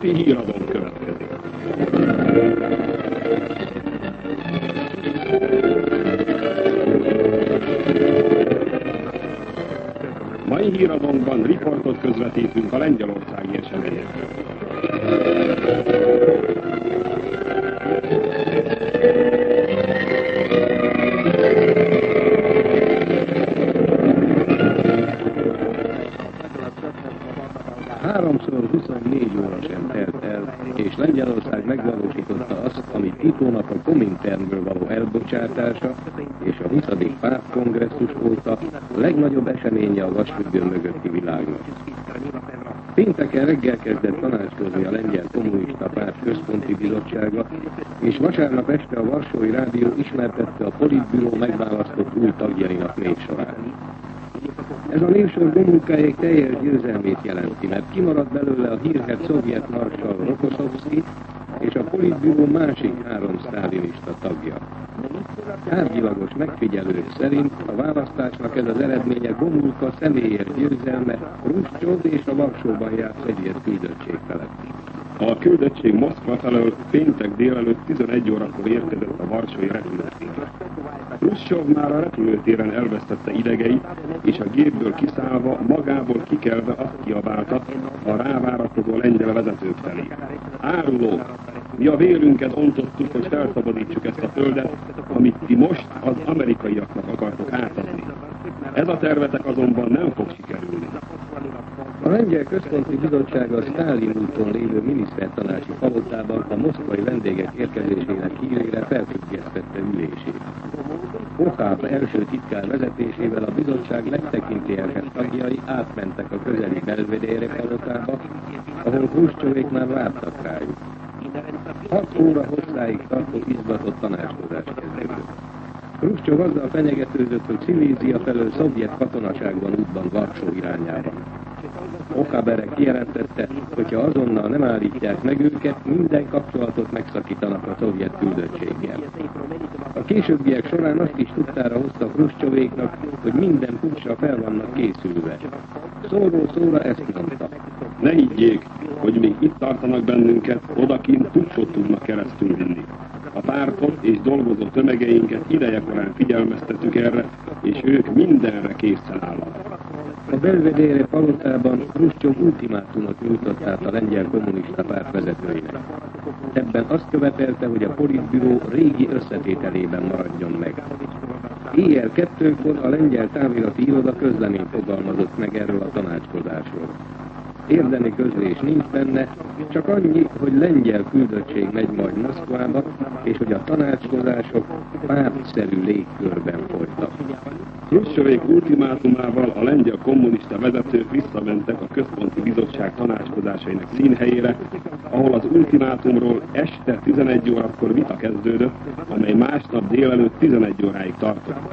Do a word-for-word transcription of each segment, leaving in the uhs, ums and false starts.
Napi híradónk következik. Mai híradónkban riportot közvetítünk a lengyelországi eseményekről. Háromszor huszonnégy óra sem telt el, és Lengyelország megvalósította azt, amit Titónak a Kominternből való elbocsátása és a huszadik pártkongresszus volt a legnagyobb eseménye a vasfüggő mögötti világnak. Pénteken reggel kezdett tanácskozni a Lengyel Kommunista Párt Központi Bizottsága, és vasárnap este a Varsói Rádió ismertette a Politbüró megválasztott új tagjainak névsorát. Ez a névsor Gomulkáék teljes győzelmét jelenti, mert kimaradt belőle a hírhedt szovjet marsall Rokoszovszky és a Politbüró másik három sztálinista tagja. Tárgyilagos megfigyelők szerint a választásnak ez az eredménye Gomulka személyes győzelme Hruscsov és a Varsóban járt fegyvert küldöttség felett. A küldöttség Moszkva felől péntek délelőtt tizenegy órakor érkezett a varsói repülőtérre. Hruscsov már a repülőtéren elvesztette idegeit, és a gépből kiszállva, magából kikelve azt kiabálta a rávárakozó lengyel vezetők felé. Árulók! Mi a vérünket ontottuk, hogy felszabadítsuk ezt a földet, amit ti most az amerikaiaknak akartok átadni. Ez a tervetek azonban nem fog sikerülni. A Lengyel Központi Bizottság a Sztálin úton lévő minisztertanácsi palotában a moszkvai vendégek érkezésének hírére felfüggesztette ülését. Okáb első titkár vezetésével a bizottság legtekintélyesebb tagjai átmentek a közeli Belvedere palotába, ahol Hruscsovék már vártak rájuk. Hat óra hosszáig tartó izgatott tanácskozás kezdődött. Hruscsov azzal fenyegetőzött, hogy Szilézia felől szovjet katonaságban útban Varsó irányában. Okaberek kijelentette, hogyha azonnal nem állítják meg őket, minden kapcsolatot megszakítanak a szovjet küldöttséggel. A későbbiek során azt is tudtára hozta Hruscsovéknak, hogy minden puccsra fel vannak készülve. Szóról szóra ezt mondta. Ne higgyék, hogy még itt tartanak bennünket, odakint puccsot tudnak keresztül vinni. A pártot és dolgozó tömegeinket idejekorán figyelmeztetük erre, és ők mindenre készen állnak. A Belvedere palotában Hruscsov ultimátumot nyújtott át a Lengyel Kommunista Párt vezetőinek. Ebben azt követelte, hogy a Politbüró régi összetételében maradjon meg. Éjjel kettőkor a lengyel távirati iroda közleményt fogalmazott meg erről a tanácskozásról. Érdemi közlés nincs benne, csak annyi, hogy lengyel küldöttség megy majd Moszkvába, és hogy a tanácskozások pártszerű légkörben folytak. Hruscsovék ultimátumával a lengyel kommunista vezetők visszamentek a Központi Bizottság tanácskozásainak színhelyére, ahol az ultimátumról este tizenegy órakor vita kezdődött, amely másnap délelőtt tizenegy óráig tartott.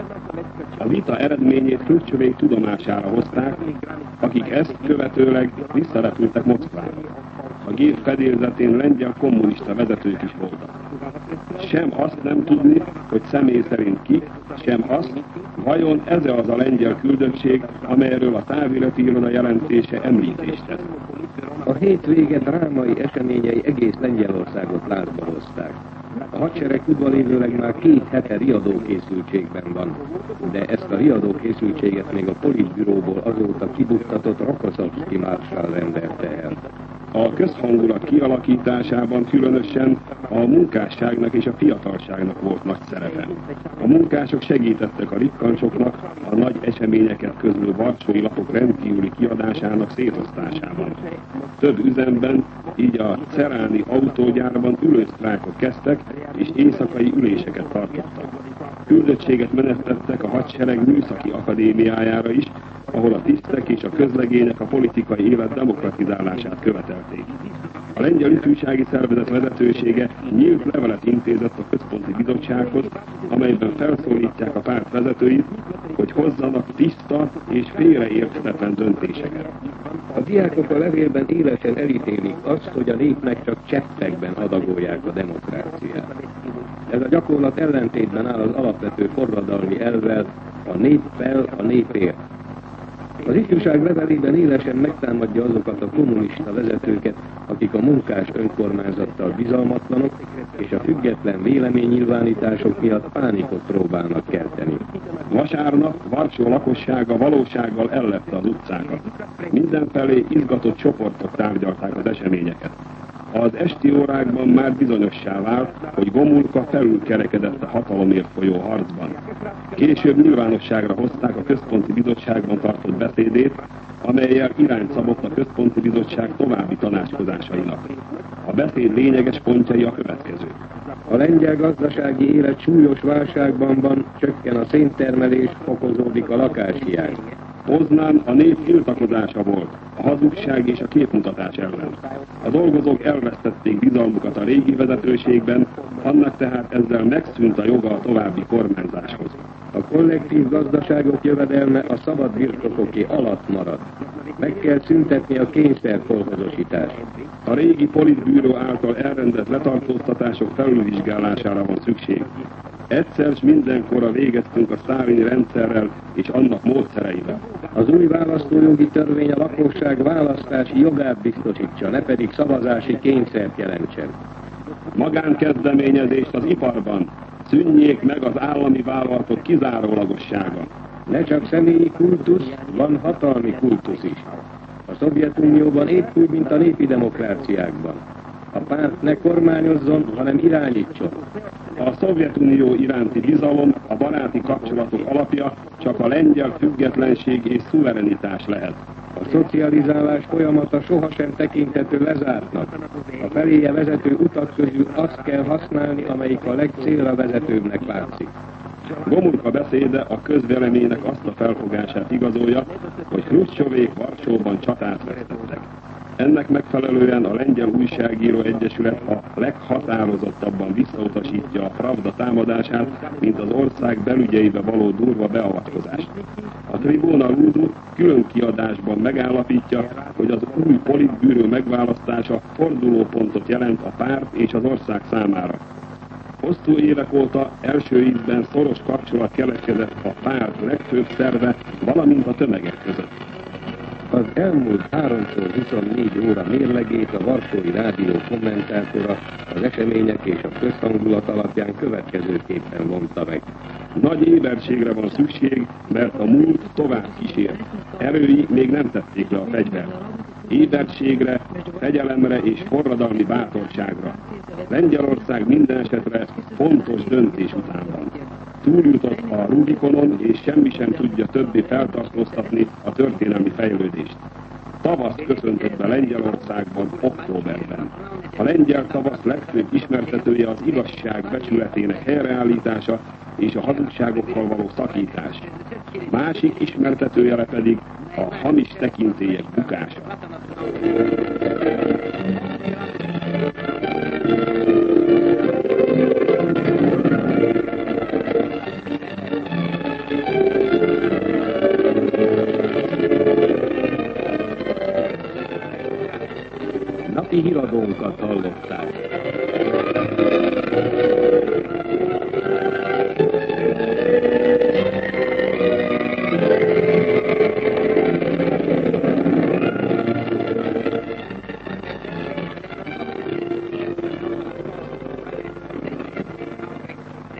A vita eredményét Hruscsovék tudomására hozták, akik ezt követőleg visszarepültek Moszkvába. A gép fedélzetén lengyel kommunista vezetők is voltak. Sem azt nem tudni, hogy személy szerint ki, sem azt, vajon ez az a lengyel küldöttség, amelyről a távirati iroda jelentése említést tesz. A hétvége drámai eseményei egész Lengyelországot lázba hozták. A hadsereg tudvalévőleg már két hete riadókészültségben van, de ezt a riadókészültséget még a Politbüróból azóta kibuttatott Rokoszovszky marshall rendelte el. A közhangulat kialakításában különösen a munkásságnak és a fiatalságnak volt nagy szerepe. A munkások segítettek a rikkancsoknak a nagy eseményeket közül varsói lapok rendkívüli kiadásának szétosztásában. Több üzemben, így a Ceráni autógyárban ülősztrájkok kezdtek, és éjszakai üléseket tartottak. Küldöttséget menesztettek a hadsereg műszaki akadémiájára is, ahol a tisztek és a közlegények a politikai élet demokratizálását követelték. A lengyel ifjúsági szervezet vezetősége nyílt levelet intézett a Központi Bizottsághoz, amelyben felszólítják a párt vezetőit, hogy hozzanak tiszta és félreérthetetlen döntéseket. A diákok a levélben élesen elítélik azt, hogy a népnek csak cseppekben adagolják a demokráciát. Ez a gyakorlat ellentétben áll az alapvető forradalmi elvvel, a néppel, a népért. Az ifjúság levelében élesen megtámadja azokat a kommunista vezetőket, akik a munkás önkormányzattal bizalmatlanok, és a független véleménynyilvánítások miatt pánikot próbálnak kelteni. Vasárnap Varsó lakossága valósággal ellepte az utcákat. Mindenfelé izgatott csoportok tárgyalták az eseményeket. Az esti órákban már bizonyossá vált, hogy Gomulka felülkerekedett a hatalomért folyó harcban. Később nyilvánosságra hozták a Központi Bizottságban tartott beszédét, amellyel irányt szabott a Központi Bizottság további tanácskozásainak. A beszéd lényeges pontjai a következők. A lengyel gazdasági élet súlyos válságban van, csökken a széntermelés, fokozódik a lakáshiány. Poznán a nép tiltakozása volt, a hazugság és a képmutatás ellen. A dolgozók elvesztették bizalmukat a régi vezetőségben, annak tehát ezzel megszűnt a joga a további kormányzáshoz. A kollektív gazdaságok jövedelme a szabad birtokoké alatt marad. Meg kell szüntetni a kényszerkolhozosítást. A régi politbűró által elrendelt letartóztatások felülvizsgálására van szükség. Egyszer s mindenkorra végeztünk a sztálini rendszerrel és annak módszereivel. Az új választójogi törvény a lakosság választási jogát biztosítsa, ne pedig szavazási kényszert jelentsen. Magánkezdeményezést az iparban, szűnjék meg az állami vállalatok kizárólagossága. Ne csak személyi kultusz, van hatalmi kultusz is. A Szovjetunióban épp úgy, mint a népi demokráciákban. A párt ne kormányozzon, hanem irányítson. A Szovjetunió iránti bizalom, a baráti kapcsolatok alapja csak a lengyel függetlenség és szuverenitás lehet. A szocializálás folyamata sohasem tekinthető lezártnak. A feléje vezető utak közül azt kell használni, amelyik a legcélra vezetőbbnek látszik. Gomulka beszéde a közvéleménynek azt a felfogását igazolja, hogy Hruscsovék Varsóban csatát vesztettek. Ennek megfelelően a Lengyel Újságíró Egyesület a leghatározottabban visszautasítja a Pravda támadását, mint az ország belügyeibe való durva beavatkozást. A Tribuna Ludu külön kiadásban megállapítja, hogy az új politbűró megválasztása fordulópontot jelent a párt és az ország számára. Hosszú évek óta első ízben szoros kapcsolat keletkezett a párt legfőbb szerve, valamint a tömegek között. Az elmúlt háromszor huszonnégy óra mérlegét a Varsói Rádió kommentátora az események és a közhangulat alapján következőképpen mondta meg. Nagy éberségre van szükség, mert a múlt tovább kísér. Erői még nem tették le a fegyvert. Éberségre, fegyelemre és forradalmi bátorságra. Lengyelország minden esetre fontos döntés után van. Túljutott a Rubikonon, és semmi sem tudja többé feltartóztatni a történelmi fejlődést. Tavaszt köszöntött be Lengyelországban októberben. A lengyel tavasz legfőbb ismertetője az igazság becsületének helyreállítása és a hazugságokkal való szakítás. Másik ismertetőjele pedig a hamis tekintélyek bukása. Napi híradónkat hallották.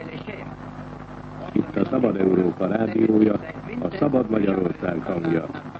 Itt a Szabad Európa rádiója, a Szabad Magyarország hangja.